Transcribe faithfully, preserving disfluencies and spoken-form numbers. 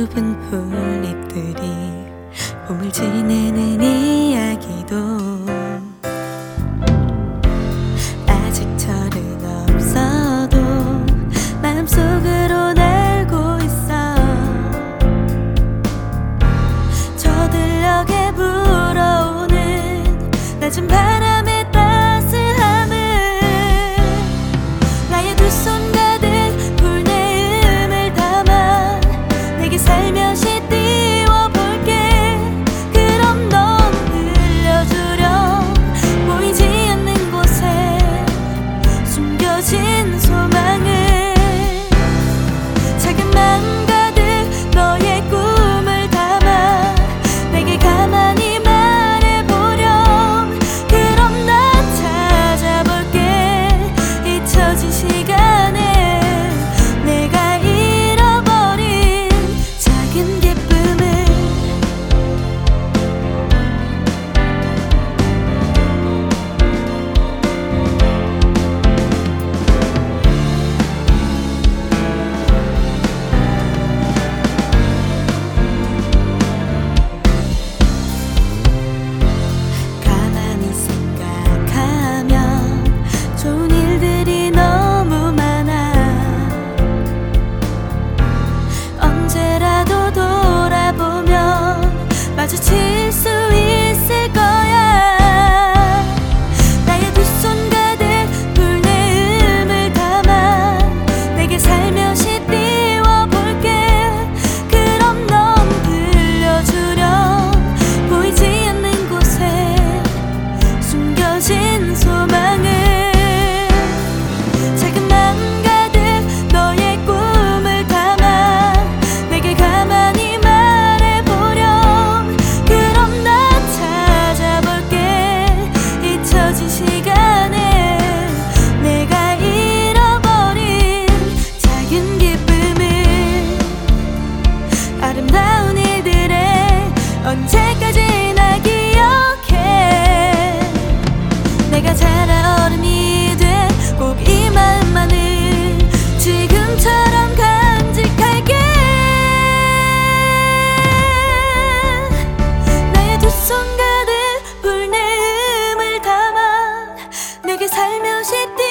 수줍은 풀잎들이 봄을 지내는 이야기도 아직 철은 없어도 마음속으로 날고 있어. 저들녘에 불어오는 낮은 바람의 따스함을 나의 두 손 가득 불내음을 담아 내게 살며시 띄워볼게. 그럼 넌 들려주렴. 보이지 않는 곳에 숨겨진 소망을 작은 마음 가득 너의 꿈을 담아 내게 가만히 말해보렴. 그럼 나 찾아볼게. 잊혀진 시간에 내가 잃어버린 작은 기쁨을. 가만히 생각하면 좋은 일들이 너무 많아. 언제라도 돌아보면 마주칠 수 있을 거야. 나의 두 손 가득 불내음을 담아 내게 살며시 띄워볼게. 그럼 넌 들려주렴. 보이지 않는 곳에 숨겨진 소망을 작은 마음 가득 너의 꿈을 담아 내게 가만히 말해보렴. 그럼 나 찾아볼게. 잊혀진 시간에 내가 잃어버린 작은 기쁨을. 아름다운 일들에 언제까지나 기억해. 내가 자라 어른이 돼 꼭 이 마음만을 지금처럼 간직할게. 나의 두 손 가득 불내음을 담아 내게 살며시